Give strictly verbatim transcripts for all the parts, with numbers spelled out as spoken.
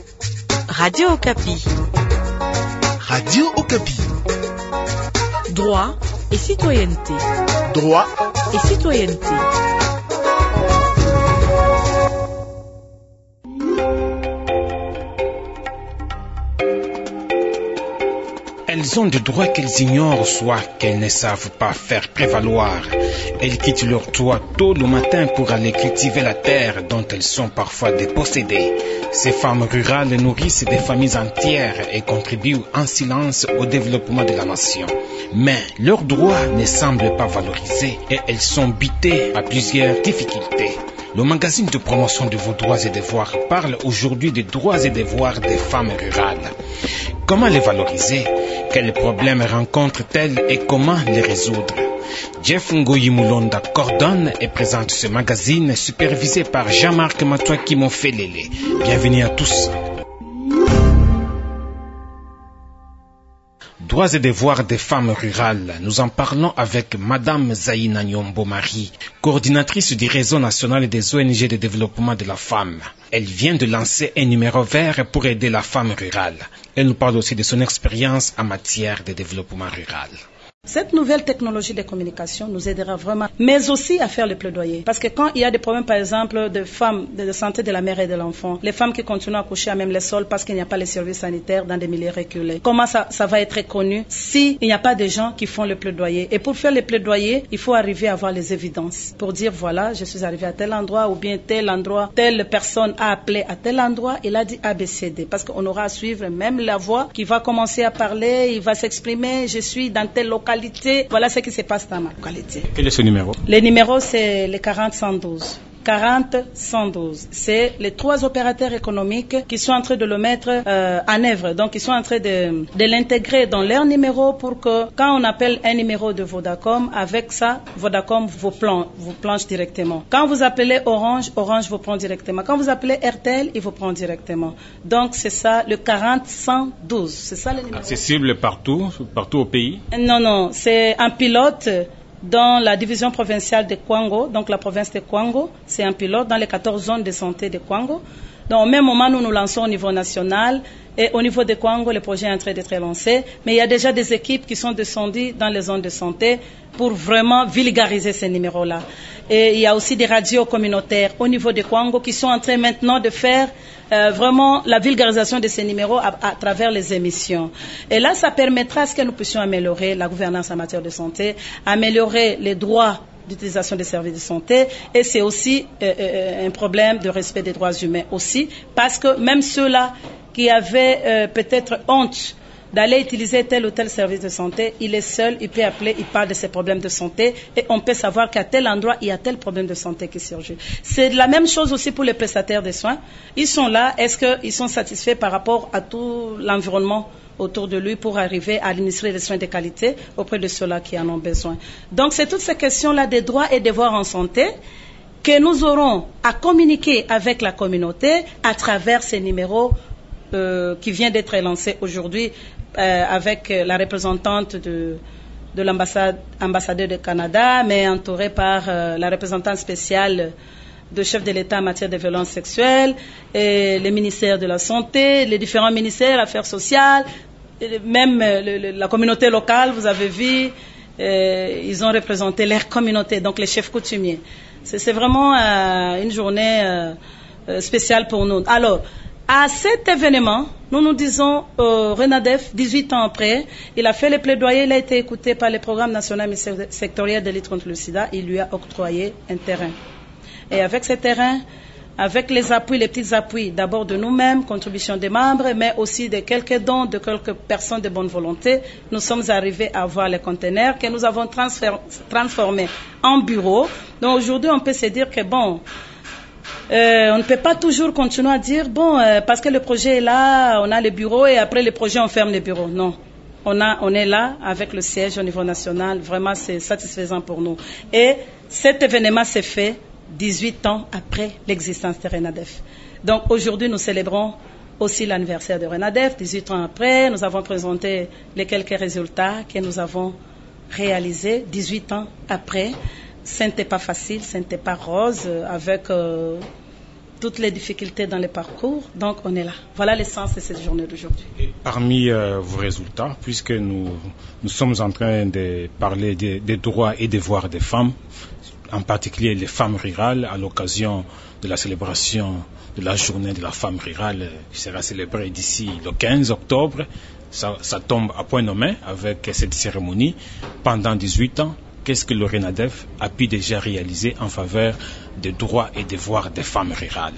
Radio Okapi. Radio Okapi. Droit et citoyenneté. Droit et citoyenneté. Elles ont des droits qu'elles ignorent, soit qu'elles ne savent pas faire prévaloir. Elles quittent leur toit tôt le matin pour aller cultiver la terre dont elles sont parfois dépossédées. Ces femmes rurales nourrissent des familles entières et contribuent en silence au développement de la nation. Mais leurs droits ne semblent pas valorisés et elles sont butées à plusieurs difficultés. Le magazine de promotion de vos droits et devoirs parle aujourd'hui des droits et devoirs des femmes rurales. Comment les valoriser? Quels problèmes rencontrent-elles et comment les résoudre? Jeff Ngoyi Moulonda coordonne et présente ce magazine supervisé par Jean-Marc Matouaki Mofelele. Bienvenue à tous. Droits et devoirs des femmes rurales. Nous en parlons avec Madame Zaïna Nyombo-Marie, coordinatrice du réseau national des O N G de développement de la femme. Elle vient de lancer un numéro vert pour aider la femme rurale. Elle nous parle aussi de son expérience en matière de développement rural. Cette nouvelle technologie de communication nous aidera vraiment, mais aussi à faire le plaidoyer. Parce que quand il y a des problèmes, par exemple, de femmes, de santé de la mère et de l'enfant, les femmes qui continuent à coucher à même les sols parce qu'il n'y a pas les services sanitaires dans des milieux reculés, comment ça, ça va être connu s'il n'y a pas de gens qui font le plaidoyer? Et pour faire le plaidoyer, il faut arriver à avoir les évidences. Pour dire, voilà, je suis arrivé à tel endroit, ou bien tel endroit, telle personne a appelé à tel endroit, il a dit A B C D. Parce qu'on aura à suivre même la voix qui va commencer à parler, il va s'exprimer, je suis dans telle localité. Voilà ce qui se passe dans ma localité. Quel est ce numéro? Le numéro, c'est le quarante cent douze. quarante cent douze. C'est les trois opérateurs économiques qui sont en train de le mettre euh, en œuvre. Donc, ils sont en train de, de l'intégrer dans leur numéro pour que quand on appelle un numéro de Vodacom, avec ça, Vodacom vous, plan, vous planche directement. Quand vous appelez Orange, Orange vous prend directement. Quand vous appelez R T L, il vous prend directement. Donc, c'est ça, le quarante cent douze. C'est ça le numéro. Accessible partout, partout au pays? Non, non, c'est un pilote dans la division provinciale de Kwango, donc la province de Kwango, c'est un pilote dans les quatorze zones de santé de Kwango. Donc au même moment, nous nous lançons au niveau national et au niveau de Kwango, le projet est en train d'être lancé. Mais il y a déjà des équipes qui sont descendues dans les zones de santé pour vraiment vulgariser ces numéros-là. Et il y a aussi des radios communautaires au niveau de Kwango qui sont en train maintenant de faire euh, vraiment la vulgarisation de ces numéros à, à travers les émissions. Et là, ça permettra à ce que nous puissions améliorer la gouvernance en matière de santé, améliorer les droits d'utilisation des services de santé, et c'est aussi euh, euh, un problème de respect des droits humains aussi, parce que même ceux-là qui avaient euh, peut-être honte d'aller utiliser tel ou tel service de santé, il est seul, il peut appeler, il parle de ses problèmes de santé et on peut savoir qu'à tel endroit, il y a tel problème de santé qui surgit. C'est la même chose aussi pour les prestataires de soins. Ils sont là, est-ce qu'ils sont satisfaits par rapport à tout l'environnement autour de lui pour arriver à administrer les soins de qualité auprès de ceux-là qui en ont besoin. Donc, c'est toutes ces questions-là des droits et devoirs en santé que nous aurons à communiquer avec la communauté à travers ces numéros euh, qui vient d'être lancé aujourd'hui euh, avec la représentante de, de l'ambassade ambassadeur du Canada, mais entourée par euh, la représentante spéciale de chef de l'État en matière de violences sexuelles, et les ministères de la Santé, les différents ministères, Affaires sociales, même le, le, la communauté locale, vous avez vu, euh, ils ont représenté leur communauté, donc les chefs coutumiers. C'est, c'est vraiment euh, une journée euh, spéciale pour nous. Alors, à cet événement, nous nous disons, euh, Renadef, dix-huit ans après, il a fait le plaidoyer, il a été écouté par le programme national sectoriel de lutte contre le sida, il lui a octroyé un terrain. Et avec ce terrain, avec les appuis, les petits appuis, d'abord de nous-mêmes, contribution des membres, mais aussi de quelques dons de quelques personnes de bonne volonté, nous sommes arrivés à avoir les conteneurs que nous avons transformés en bureaux. Donc aujourd'hui, on peut se dire que bon, euh, on ne peut pas toujours continuer à dire, bon, euh, parce que le projet est là, on a les bureaux et après le projet, on ferme les bureaux. Non. On, a, on est là avec le siège au niveau national. Vraiment, c'est satisfaisant pour nous. Et cet événement s'est fait dix-huit ans après l'existence de Renadef. Donc aujourd'hui, nous célébrons aussi l'anniversaire de Renadef. dix-huit ans après, nous avons présenté les quelques résultats que nous avons réalisés dix-huit ans après. Ce n'était pas facile, ce n'était pas rose, avec euh, toutes les difficultés dans les parcours. Donc, on est là. Voilà l'essence de cette journée d'aujourd'hui. Et parmi euh, vos résultats, puisque nous, nous sommes en train de parler des, des droits et devoirs des femmes, en particulier les femmes rurales, à l'occasion de la célébration de la journée de la femme rurale qui sera célébrée d'ici le quinze octobre. Ça, ça tombe à point nommé avec cette cérémonie. Pendant dix-huit ans, qu'est-ce que le RENADEF a pu déjà réaliser en faveur des droits et devoirs des femmes rurales?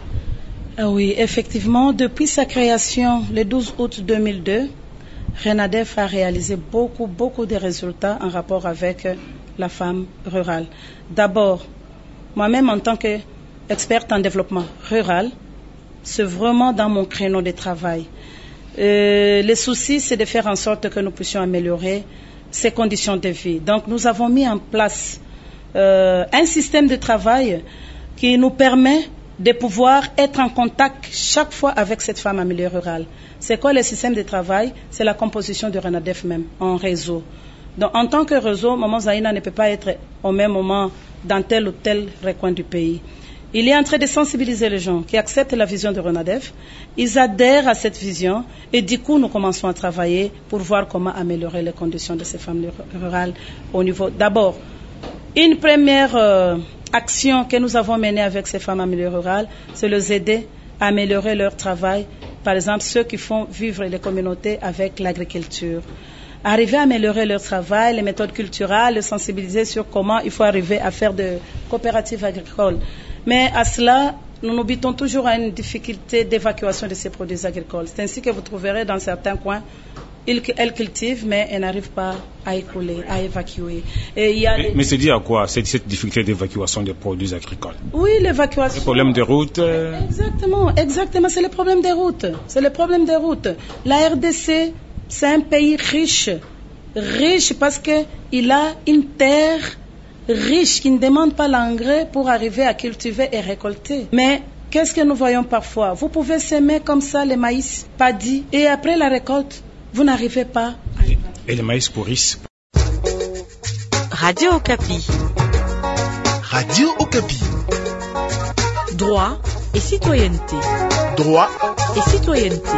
Ah oui, effectivement, depuis sa création le douze août deux mille deux, RENADEF a réalisé beaucoup, beaucoup de résultats en rapport avec la femme rurale. D'abord, moi-même en tant qu'experte en développement rural, c'est vraiment dans mon créneau de travail. Euh, le souci, c'est de faire en sorte que nous puissions améliorer ces conditions de vie. Donc, nous avons mis en place euh, un système de travail qui nous permet de pouvoir être en contact chaque fois avec cette femme en milieu rural. C'est quoi le système de travail? C'est la composition du RENADEF même, en réseau. Donc, en tant que réseau, Maman Zaïna ne peut pas être au même moment dans tel ou tel recoin du pays. Il est en train de sensibiliser les gens qui acceptent la vision de RENADEF. Ils adhèrent à cette vision et du coup, nous commençons à travailler pour voir comment améliorer les conditions de ces femmes rurales au niveau. D'abord, une première euh, action que nous avons menée avec ces femmes en milieu rural, c'est les aider à améliorer leur travail. Par exemple, ceux qui font vivre les communautés avec l'agriculture. Arriver à améliorer leur travail, les méthodes culturelles, les sensibiliser sur comment il faut arriver à faire de coopératives agricoles. Mais à cela, nous nous butons toujours à une difficulté d'évacuation de ces produits agricoles. C'est ainsi que vous trouverez dans certains coins, elles cultivent, mais elles n'arrivent pas à écouler, à évacuer. Et il y a mais, des... mais c'est dit à quoi cette, cette difficulté d'évacuation des produits agricoles? Oui, l'évacuation. Le problème des routes euh... Exactement, exactement, c'est le problème des routes. C'est le problème des routes. La R D C, c'est un pays riche, riche parce qu'il a une terre riche qui ne demande pas l'engrais pour arriver à cultiver et récolter. Mais qu'est-ce que nous voyons parfois? Vous pouvez s'aimer comme ça les maïs paddy et après la récolte, vous n'arrivez pas à... Et les maïs pourrissent. Radio Okapi. Radio Okapi. Droit et citoyenneté. Droit et citoyenneté.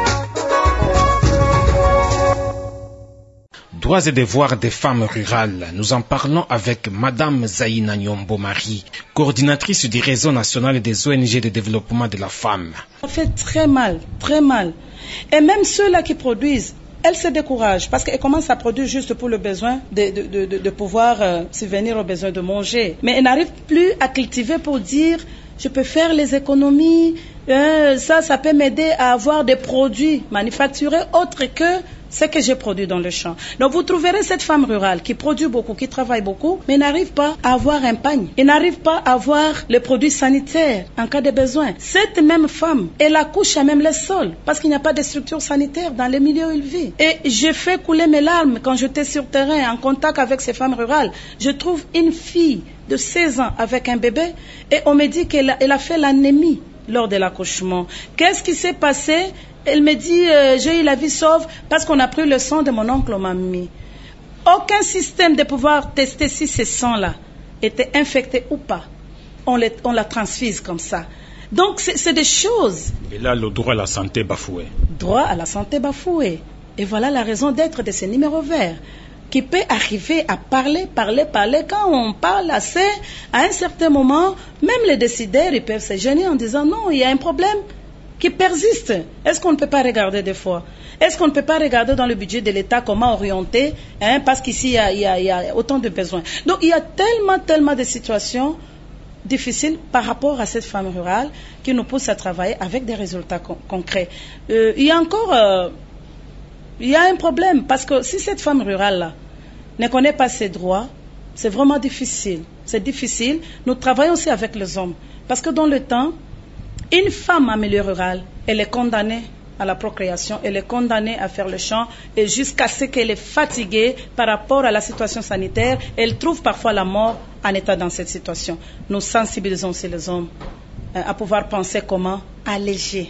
Droits et devoirs des femmes rurales. Nous en parlons avec Madame Zaïna Nyombo Marie, coordinatrice du réseau national des O N G de développement de la femme. Ça fait très mal, très mal. Et même ceux-là qui produisent, elles se découragent parce qu'elles commencent à produire juste pour le besoin de, de, de, de pouvoir euh, subvenir aux besoins de manger. Mais elles n'arrivent plus à cultiver pour dire je peux faire les économies, euh, ça, ça peut m'aider à avoir des produits manufacturés autres que ce que j'ai produit dans le champ. Donc vous trouverez cette femme rurale qui produit beaucoup, qui travaille beaucoup, mais n'arrive pas à avoir un pagne. Elle n'arrive pas à avoir les produits sanitaires en cas de besoin. Cette même femme, elle accouche à même le sol parce qu'il n'y a pas de structure sanitaire dans les milieux où elle vit. Et j'ai fait couler mes larmes quand j'étais sur terrain en contact avec ces femmes rurales. Je trouve une fille de seize ans avec un bébé et on me dit qu'elle a, elle a fait l'anémie lors de l'accouchement. Qu'est-ce qui s'est passé? Elle me dit, euh, j'ai eu la vie sauve parce qu'on a pris le sang de mon oncle ou mamie. Aucun système de pouvoir tester si ce sang-là était infecté ou pas. On, les, on la transfuse comme ça. Donc, c'est, c'est des choses. Et là, le droit à la santé bafoué. Droit à la santé bafoué. Et voilà la raison d'être de ces numéros verts qui peut arriver à parler, parler, parler. Quand on parle assez, à un certain moment, même les décideurs, ils peuvent se gêner en disant non, il y a un problème qui persiste. Est-ce qu'on ne peut pas regarder des fois? Est-ce qu'on ne peut pas regarder dans le budget de l'État comment orienter, hein, parce qu'ici, il y, a, il, y a, il y a autant de besoins. Donc, il y a tellement, tellement de situations difficiles par rapport à cette femme rurale qui nous pousse à travailler avec des résultats con- concrets. Euh, il y a encore... Euh, il y a un problème, parce que si cette femme rurale-là ne connaît pas ses droits, c'est vraiment difficile. C'est difficile. Nous travaillons aussi avec les hommes. Parce que dans le temps, une femme en milieu rural, elle est condamnée à la procréation, elle est condamnée à faire le champ, et jusqu'à ce qu'elle est fatiguée par rapport à la situation sanitaire, elle trouve parfois la mort en état dans cette situation. Nous sensibilisons aussi les hommes euh, à pouvoir penser comment alléger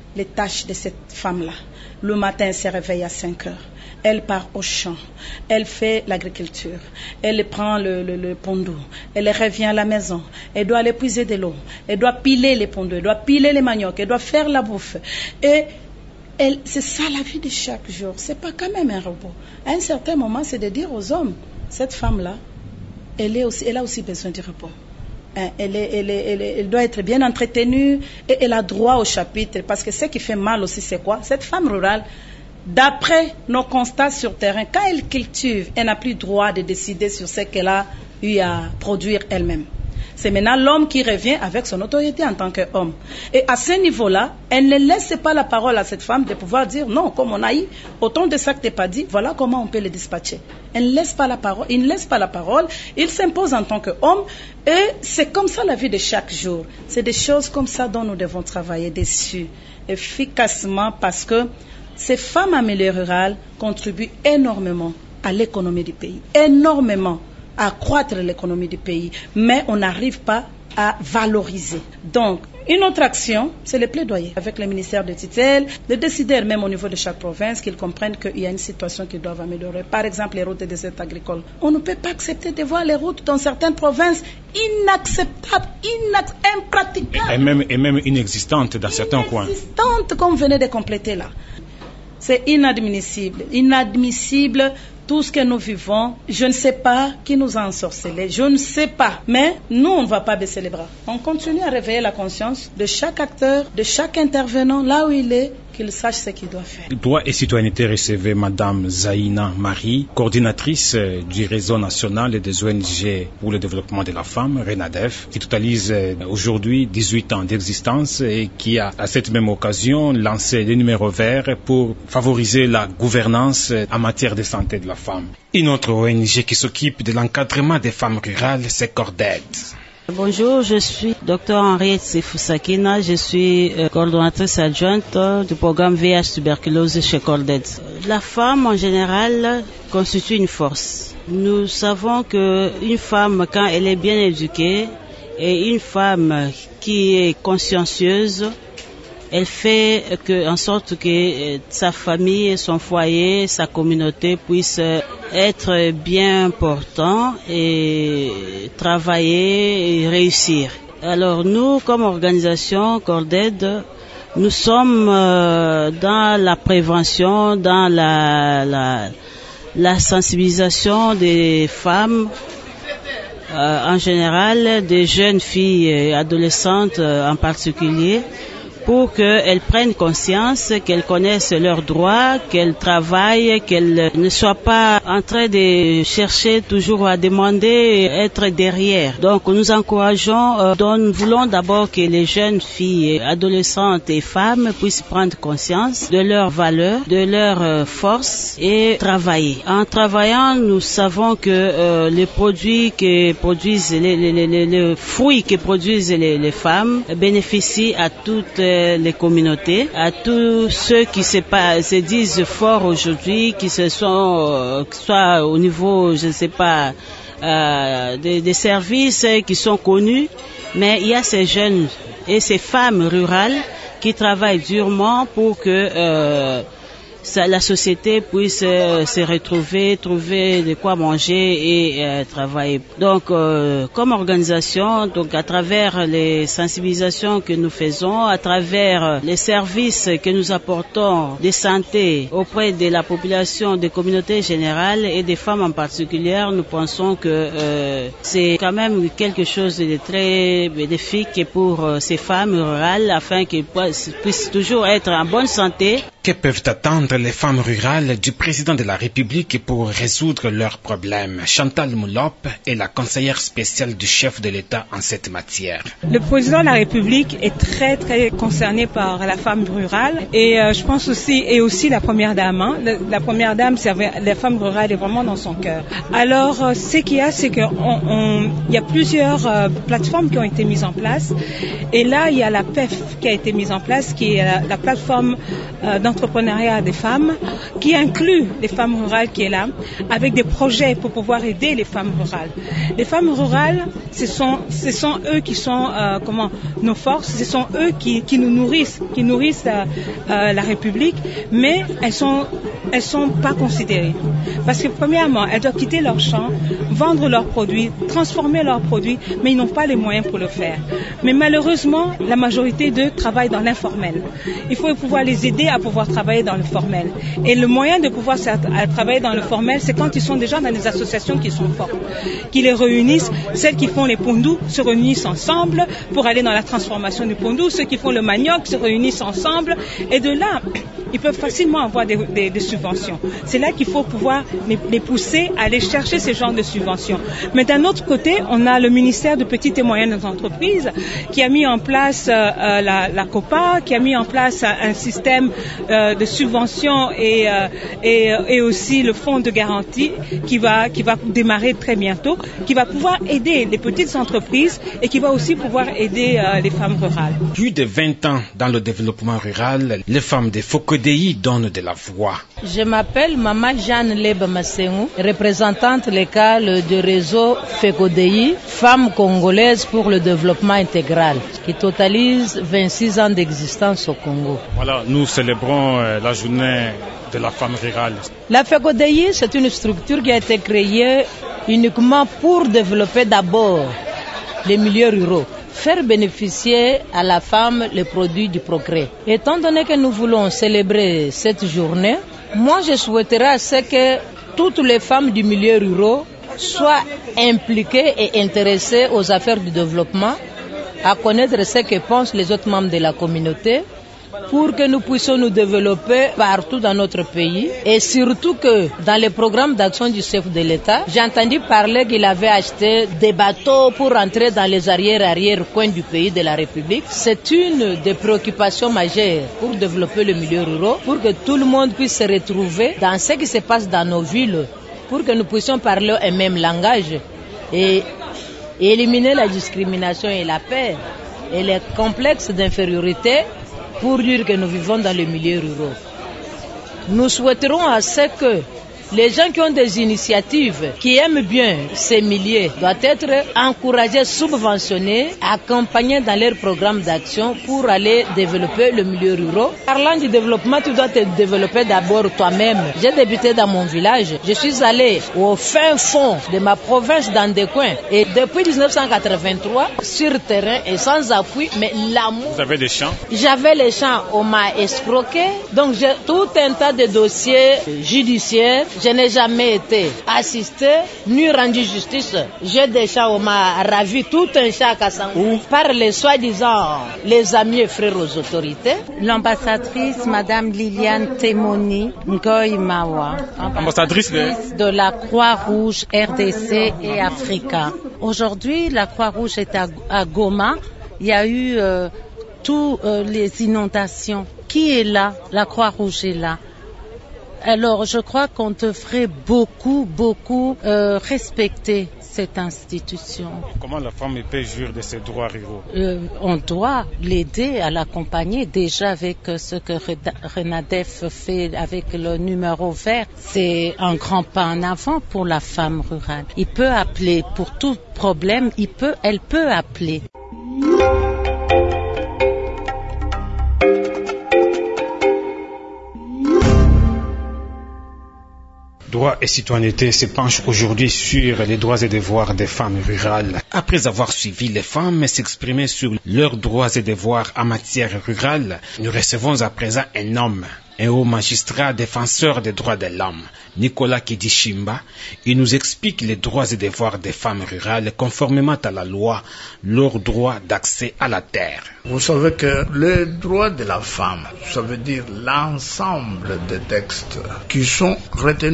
les tâches de cette femme-là. Le matin, elle se réveille à cinq heures. Elle part au champ. Elle fait l'agriculture. Elle prend le, le, le pont d'eau. Elle revient à la maison. Elle doit aller puiser de l'eau. Elle doit piler les ponts d'eau. Elle doit piler les maniocs. Elle doit faire la bouffe. Et elle, c'est ça la vie de chaque jour. C'est pas quand même un robot. À un certain moment, c'est de dire aux hommes, cette femme-là, elle, est aussi, elle a aussi besoin de repos. Elle, est, elle, est, elle, est, elle doit être bien entretenue et elle a droit au chapitre. Parce que ce qui fait mal aussi, c'est quoi? Cette femme rurale, d'après nos constats sur terrain, quand elle cultive, elle n'a plus droit de décider sur ce qu'elle a eu à produire elle-même. C'est maintenant l'homme qui revient avec son autorité en tant qu'homme. Et à ce niveau-là, elle ne laisse pas la parole à cette femme de pouvoir dire non, comme on a eu autant de ça que tu n'as pas dit, voilà comment on peut le dispatcher. Elle ne laisse pas la parole, il ne laisse pas la parole, il s'impose en tant qu'homme et c'est comme ça la vie de chaque jour. C'est des choses comme ça dont nous devons travailler dessus efficacement parce que ces femmes en milieu rural contribuent énormément à l'économie du pays, énormément à accroître l'économie du pays, mais on n'arrive pas à valoriser. Donc, une autre action, c'est le plaidoyer avec le ministère de tutelle, de décider même au niveau de chaque province qu'ils comprennent qu'il y a une situation qu'ils doivent améliorer. Par exemple, les routes et déserts agricoles. On ne peut pas accepter de voir les routes dans certaines provinces inacceptables, inac- impraticables. Et même, et même inexistantes dans certains coins. Inexistantes, comme vous venez de compléter là. C'est inadmissible. Inadmissible. Tout ce que nous vivons, je ne sais pas qui nous a ensorcelés, je ne sais pas. Mais nous, on ne va pas baisser les bras. On continue à réveiller la conscience de chaque acteur, de chaque intervenant, là où il est, qu'il sache ce qu'il doit faire. Droit et citoyenneté recevait Madame Zaïna Marie, coordinatrice du réseau national des O N G pour le développement de la femme, RENADEF, qui totalise aujourd'hui dix-huit ans d'existence et qui a, à cette même occasion, lancé les numéros verts pour favoriser la gouvernance en matière de santé de la femme. Une autre O N G qui s'occupe de l'encadrement des femmes rurales, c'est CORDED. Bonjour, je suis docteur Henriette Sefusakina, je suis euh, coordonnatrice adjointe euh, du programme V I H tuberculose chez CORDED. La femme en général constitue une force. Nous savons qu'une femme, quand elle est bien éduquée, et une femme qui est consciencieuse, elle fait que, en sorte que sa famille, son foyer, sa communauté puissent être bien portants et travailler et réussir. Alors nous, comme organisation CORDED, nous sommes euh, dans la prévention, dans la, la, la sensibilisation des femmes euh, en général, des jeunes filles et adolescentes euh, en particulier, pour qu'elles prennent conscience, qu'elles connaissent leurs droits, qu'elles travaillent, qu'elles ne soient pas en train de chercher toujours à demander, être derrière. Donc nous encourageons, euh, donc, nous voulons d'abord que les jeunes filles, adolescentes et femmes puissent prendre conscience de leurs valeurs, de leurs euh, forces et travailler. En travaillant, nous savons que euh, les produits que produisent, les, les, les, les, les fruits que produisent les, les femmes bénéficient à toutes euh, les communautés, à tous ceux qui se, pas, se disent forts aujourd'hui, qui se sont, euh, soit au niveau, je ne sais pas, euh, des, des services qui sont connus, mais il y a ces jeunes et ces femmes rurales qui travaillent durement pour que euh, ça, la société puisse euh, se retrouver, trouver de quoi manger et euh, travailler. Donc, euh, comme organisation, donc à travers les sensibilisations que nous faisons, à travers les services que nous apportons de santé auprès de la population, des communautés générales et des femmes en particulier, nous pensons que euh, c'est quand même quelque chose de très bénéfique pour euh, ces femmes rurales afin qu'elles puissent toujours être en bonne santé. Que peuvent attendre les femmes rurales du président de la République pour résoudre leurs problèmes? Chantal Moulop est la conseillère spéciale du chef de l'État en cette matière. Le président de la République est très très concerné par la femme rurale et euh, je pense aussi, et aussi la première dame. Hein. La, la première dame, c'est, la femme rurale est vraiment dans son cœur. Alors, euh, ce qu'il y a, c'est qu'il y a plusieurs euh, plateformes qui ont été mises en place et là, il y a la P E F qui a été mise en place, qui est la, la plateforme euh, d'entrepreneuriat des femmes qui inclut les femmes rurales qui est là, avec des projets pour pouvoir aider les femmes rurales. Les femmes rurales, ce sont, ce sont eux qui sont euh, comment, nos forces, ce sont eux qui, qui nous nourrissent, qui nourrissent euh, euh, la République, mais elles sont, elles sont pas considérées. Parce que premièrement, elles doivent quitter leurs champs, vendre leurs produits, transformer leurs produits, mais ils n'ont pas les moyens pour le faire. Mais malheureusement, la majorité d'eux travaillent dans l'informel. Il faut pouvoir les aider à pouvoir travailler dans le formel. Et le moyen de pouvoir travailler dans le formel, c'est quand ils sont déjà dans des associations qui sont fortes, qui les réunissent. Celles qui font les pondous se réunissent ensemble pour aller dans la transformation du pondou. Ceux qui font le manioc se réunissent ensemble. Et de là, ils peuvent facilement avoir des, des, des subventions. C'est là qu'il faut pouvoir les, les pousser à aller chercher ce genre de subventions. Mais d'un autre côté, on a le ministère de petites et moyennes entreprises qui a mis en place euh, la, la COPA, qui a mis en place un système euh, de subventions et, euh, et, et aussi le fonds de garantie qui va, qui va démarrer très bientôt, qui va pouvoir aider les petites entreprises et qui va aussi pouvoir aider euh, les femmes rurales. Plus de vingt ans dans le développement rural, les femmes de Fokodei donnent de la voix. Je m'appelle Mama Jeanne Leba Masengou, représentante locale du réseau Fokodei, Femmes congolaises pour le développement intégral, qui totalise vingt-six ans d'existence au Congo. Voilà, nous célébrons euh, la journée de la femme rurale. La Fokodei, c'est une structure qui a été créée uniquement pour développer d'abord les milieux ruraux, faire bénéficier à la femme les produits du progrès. Étant donné que nous voulons célébrer cette journée, moi je souhaiterais à ce que toutes les femmes du milieu rural soient impliquées et intéressées aux affaires du développement, à connaître ce que pensent les autres membres de la communauté, pour que nous puissions nous développer partout dans notre pays. Et surtout que dans les programmes d'action du chef de l'État, j'ai entendu parler qu'il avait acheté des bateaux pour entrer dans les arrière-arrière-coins du pays de la République. C'est une des préoccupations majeures pour développer le milieu rural, pour que tout le monde puisse se retrouver dans ce qui se passe dans nos villes, pour que nous puissions parler un même langage et éliminer la discrimination et la peur et les complexes d'infériorité, pour dire que nous vivons dans le milieu rural. Nous souhaiterons à ce que les gens qui ont des initiatives, qui aiment bien ces milieux, doivent être encouragés, subventionnés, accompagnés dans leurs programmes d'action pour aller développer le milieu rural. Parlant du développement, tu dois te développer d'abord toi-même. J'ai débuté dans mon village. Je suis allé au fin fond de ma province dans des coins. Et depuis dix-neuf cent quatre-vingt-trois, sur terrain et sans appui, mais l'amour... Vous avez des champs? J'avais les champs, on m'a escroqué. Donc j'ai tout un tas de dossiers judiciaires. Je n'ai jamais été assisté ni rendu justice. J'ai des champs, on m'a ravi tout un champ à Kassangou par les soi-disant les amis et frères aux autorités. L'ambassadrice Madame Liliane Temoni Ngoy Mawa, ambassadrice de, de la Croix-Rouge R D C et Africa. Aujourd'hui, la Croix-Rouge est à, à Goma. Il y a eu euh, toutes euh, les inondations. Qui est là? La Croix-Rouge est là. Alors, je crois qu'on devrait beaucoup, beaucoup euh, respecter cette institution. Comment la femme peut jouir de ses droits ruraux? euh, On doit l'aider, à l'accompagner déjà avec ce que Renadef fait avec le numéro vert. C'est un grand pas en avant pour la femme rurale. Il peut appeler pour tout problème, il peut, elle peut appeler. Droits et citoyenneté se penche aujourd'hui sur les droits et devoirs des femmes rurales. Après avoir suivi les femmes s'exprimer sur leurs droits et devoirs en matière rurale, nous recevons à présent un homme, un haut magistrat défenseur des droits de l'homme, Nicolas Kidishimba. Il nous explique les droits et devoirs des femmes rurales conformément à la loi, leur droit d'accès à la terre. Vous savez que les droits de la femme, ça veut dire l'ensemble des textes qui sont retenus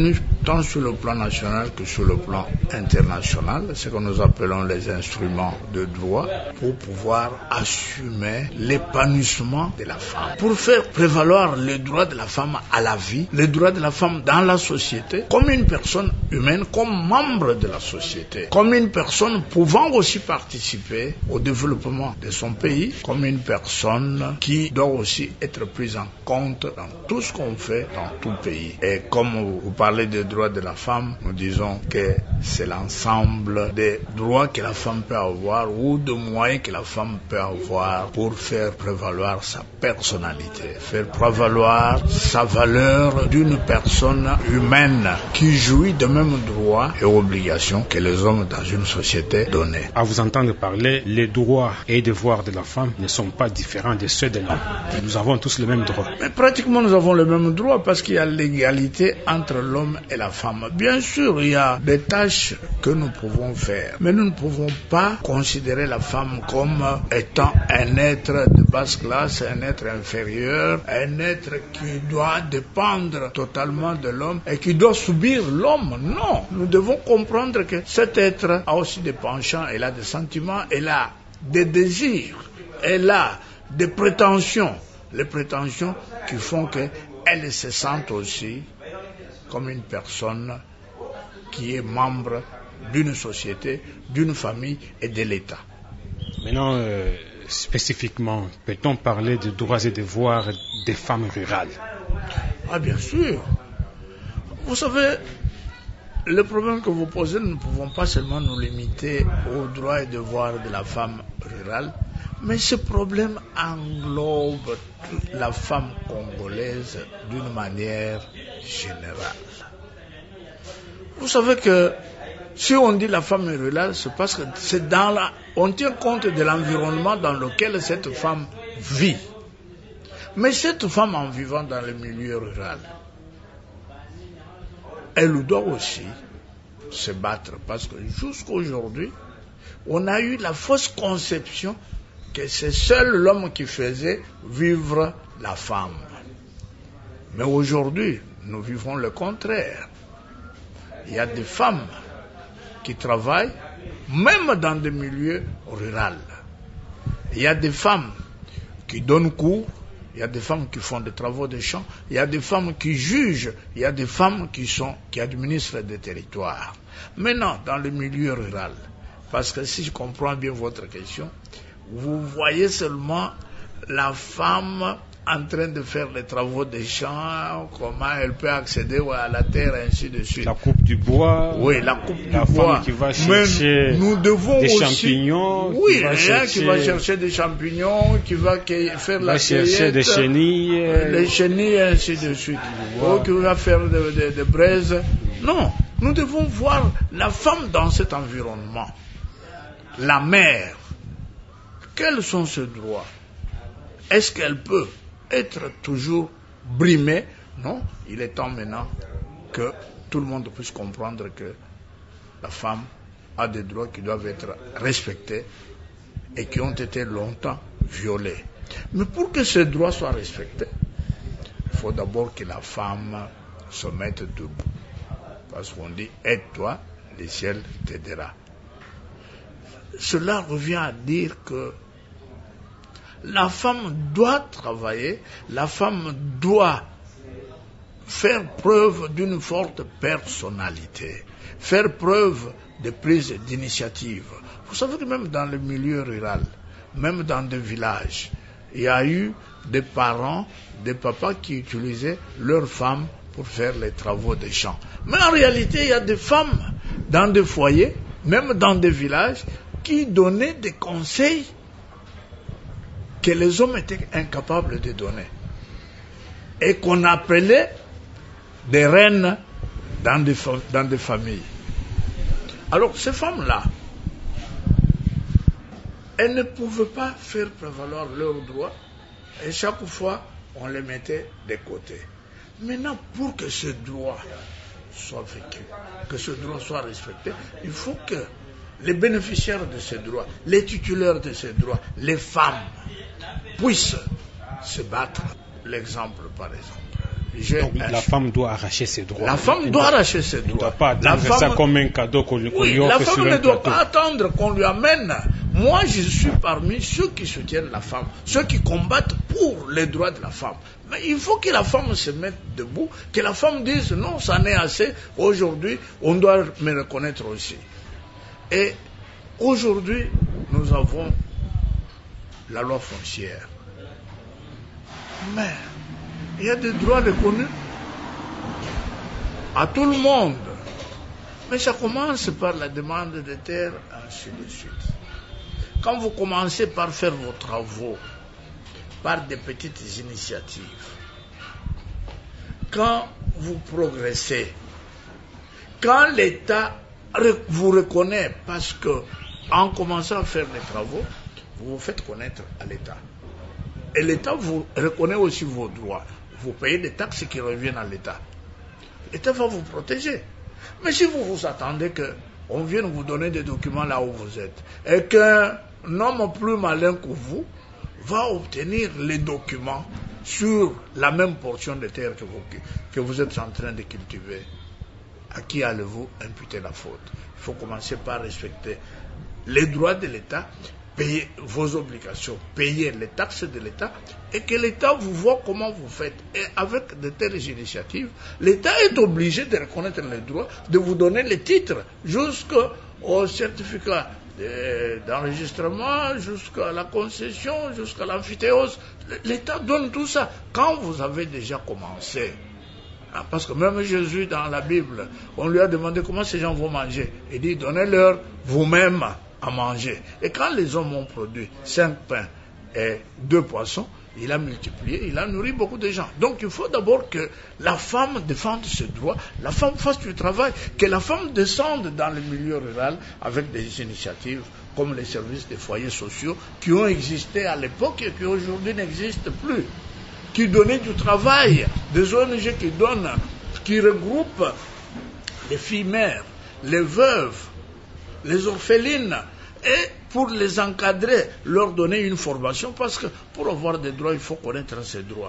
tant sur le plan national que sur le plan international, ce que nous appelons les instruments de droit, pour pouvoir assumer l'épanouissement de la femme, pour faire prévaloir le droit de la femme à la vie, le droit de la femme dans la société, comme une personne humaine, comme membre de la société, comme une personne pouvant aussi participer au développement de son pays, comme une personne qui doit aussi être prise en compte dans tout ce qu'on fait dans tout pays. Et comme vous parlez des droits de la femme, nous disons que c'est l'ensemble des droits que la femme peut avoir ou de moyens que la femme peut avoir pour faire prévaloir sa personnalité, faire prévaloir sa valeur d'une personne humaine qui jouit de mêmes droits et obligations que les hommes dans une société donnée. À vous entendre parler, les droits et devoirs de la femme ne sont pas différents de ceux de l'homme. Nous avons tous les mêmes droits. Mais pratiquement nous avons les mêmes droits parce qu'il y a l'égalité entre l'homme et la femme. Bien sûr, il y a des tâches que nous pouvons faire, mais nous ne pouvons pas considérer la femme comme étant un être de basse classe, un être inférieur, un être qui doit dépendre totalement de l'homme et qui doit subir l'homme. Non, nous devons comprendre que cet être a aussi des penchants, elle a des sentiments, elle a des désirs, elle a des prétentions. Les prétentions qui font qu'elle se sente aussi comme une personne qui est membre d'une société, d'une famille et de l'État. Maintenant, euh, spécifiquement, peut-on parler de droits et devoirs des femmes rurales? Ah, bien sûr. Vous savez, le problème que vous posez, nous ne pouvons pas seulement nous limiter aux droits et devoirs de la femme rurale, mais ce problème englobe toute la femme congolaise d'une manière générale. Vous savez que si on dit la femme rurale, c'est parce que c'est dans la, on tient compte de l'environnement dans lequel cette femme vit. Mais cette femme en vivant dans le milieu rural, elle doit aussi se battre parce que jusqu'aujourd'hui, on a eu la fausse conception que c'est seul l'homme qui faisait vivre la femme. Mais aujourd'hui, nous vivons le contraire. Il y a des femmes qui travaillent, même dans des milieux ruraux. Il y a des femmes qui donnent cours, il y a des femmes qui font des travaux de champs, il y a des femmes qui jugent, il y a des femmes qui sont, qui administrent des territoires. Maintenant, dans le milieu rural, parce que si je comprends bien votre question, vous voyez seulement la femme en train de faire les travaux des champs, comment elle peut accéder à la terre, ainsi de suite. La coupe du bois. Oui, la coupe du la bois. Femme qui va chercher mais nous devons des aussi, champignons. Oui, qui va, hein, chercher, qui va chercher des champignons, qui va faire la va chercher des chenilles. Les chenilles, ainsi de suite. Ou qui va faire des de, de braises. Non, nous devons voir la femme dans cet environnement. La mère. Quels sont ses droits? Est-ce qu'elle peut être toujours brimée? Non, il est temps maintenant que tout le monde puisse comprendre que la femme a des droits qui doivent être respectés et qui ont été longtemps violés. Mais pour que ces droits soient respectés, il faut d'abord que la femme se mette debout. Parce qu'on dit, aide-toi, le ciel t'aidera. Cela revient à dire que la femme doit travailler, la femme doit faire preuve d'une forte personnalité, faire preuve de prise d'initiative. Vous savez que même dans le milieu rural, même dans des villages, il y a eu des parents, des papas qui utilisaient leurs femmes pour faire les travaux des champs. Mais en réalité, il y a des femmes dans des foyers, même dans des villages, qui donnaient des conseils que les hommes étaient incapables de donner et qu'on appelait des reines dans des, dans des familles. Alors ces femmes-là, elles ne pouvaient pas faire prévaloir leurs droits et chaque fois on les mettait de côté. Maintenant, pour que ce droit soit vécu, que ce droit soit respecté, il faut que les bénéficiaires de ces droits, les titulaires de ces droits, les femmes, puissent se battre. L'exemple, par exemple. j'ai Donc, un... la femme doit arracher ses droits. La femme Elle doit doit... arracher ses droits. Elle ne doit pas attendre la femme... ça comme un cadeau qu'on lui, oui, lui offre la femme sur ne un doit plateau. pas attendre qu'on lui amène. Moi, je suis parmi ceux qui soutiennent la femme, ceux qui combattent pour les droits de la femme. Mais il faut que la femme se mette debout, que la femme dise non, ça n'est assez. Aujourd'hui, on doit me reconnaître aussi. Et aujourd'hui, nous avons la loi foncière. Mais il y a des droits reconnus à tout le monde. Mais ça commence par la demande de terre, ainsi de suite. Quand vous commencez par faire vos travaux, par des petites initiatives, quand vous progressez, quand l'État vous reconnaît, parce que en commençant à faire des travaux, vous vous faites connaître à l'État. Et l'État vous reconnaît aussi vos droits. Vous payez des taxes qui reviennent à l'État. L'État va vous protéger. Mais si vous vous attendez qu'on vienne vous donner des documents là où vous êtes, et qu'un homme plus malin que vous va obtenir les documents sur la même portion de terre que vous, que vous êtes en train de cultiver, à qui allez-vous imputer la faute? Il faut commencer par respecter les droits de l'État, payer vos obligations, payer les taxes de l'État, et que l'État vous voit comment vous faites. Et avec de telles initiatives, l'État est obligé de reconnaître les droits, de vous donner les titres jusqu'au certificat d'enregistrement, jusqu'à la concession, jusqu'à l'amphithéose. L'État donne tout ça quand vous avez déjà commencé. Parce que même Jésus dans la Bible, on lui a demandé comment ces gens vont manger. Il dit, donnez-leur vous-même à manger. Et quand les hommes ont produit cinq pains et deux poissons, il a multiplié, il a nourri beaucoup de gens. Donc il faut d'abord que la femme défende ses droits, la femme fasse du travail, que la femme descende dans le milieu rural avec des initiatives comme les services des foyers sociaux qui ont existé à l'époque et qui aujourd'hui n'existent plus, qui donnaient du travail, des O N G qui donnent, qui regroupent les filles mères, les veuves, les orphelines, et pour les encadrer, leur donner une formation, parce que pour avoir des droits, il faut connaître ses droits.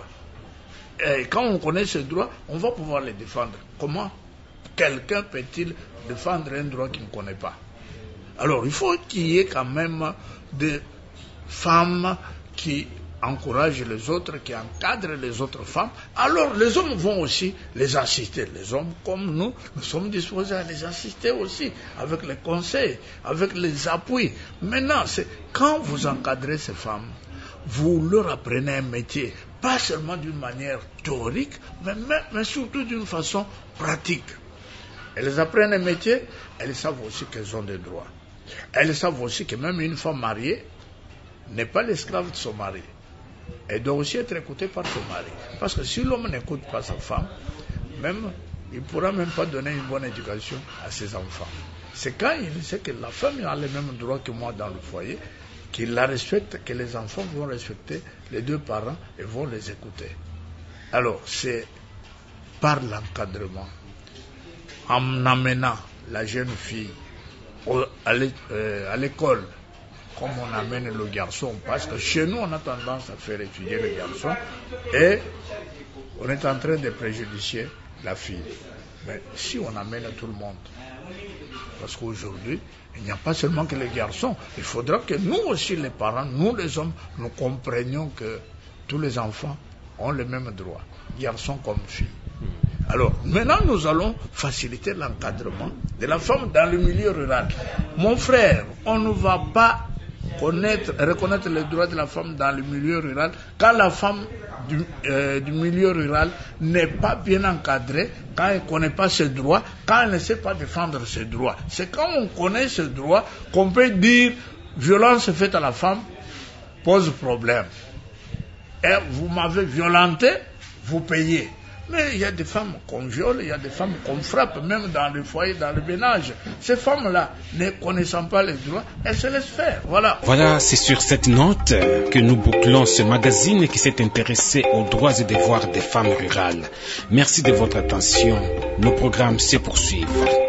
Et quand on connaît ses droits, on va pouvoir les défendre. Comment quelqu'un peut-il défendre un droit qu'il ne connaît pas? Alors, il faut qu'il y ait quand même des femmes qui encouragent les autres, qui encadrent les autres femmes. Alors, les hommes vont aussi les assister. Les hommes, comme nous, nous sommes disposés à les assister aussi, avec les conseils, avec les appuis. Maintenant, c'est quand vous encadrez ces femmes, vous leur apprenez un métier, pas seulement d'une manière théorique, mais, mais, mais surtout d'une façon pratique. Elles apprennent un métier, elles savent aussi qu'elles ont des droits. Elles savent aussi que même une femme mariée n'est pas l'esclave de son mari. Elle doit aussi être écoutée par son mari. Parce que si l'homme n'écoute pas sa femme, même, il ne pourra même pas donner une bonne éducation à ses enfants. C'est quand il sait que la femme a les mêmes droits que moi dans le foyer, qu'il la respecte, que les enfants vont respecter les deux parents et vont les écouter. Alors, c'est par l'encadrement, en amenant la jeune fille au, à l'école, comme on amène le garçon, parce que chez nous, on a tendance à faire étudier le garçon, et on est en train de préjudicer la fille. Mais si on amène tout le monde, parce qu'aujourd'hui, il n'y a pas seulement que les garçons, il faudra que nous aussi, les parents, nous les hommes, nous comprenions que tous les enfants ont les mêmes droits, garçons comme filles. Alors, maintenant, nous allons faciliter l'encadrement de la femme dans le milieu rural. Mon frère, on ne va pas connaître, reconnaître les droits de la femme dans le milieu rural quand la femme du, euh, du milieu rural n'est pas bien encadrée, quand elle ne connaît pas ses droits, quand elle ne sait pas défendre ses droits. C'est quand on connaît ses droits qu'on peut dire violence faite à la femme pose problème. Et vous m'avez violenté, vous payez. Mais il y a des femmes qu'on viole, il y a des femmes qu'on frappe, même dans le foyer, dans le ménage. Ces femmes-là, ne connaissant pas les droits, elles se laissent faire. Voilà. Voilà, c'est sur cette note que nous bouclons ce magazine qui s'est intéressé aux droits et devoirs des femmes rurales. Merci de votre attention. Nos programmes se poursuivent.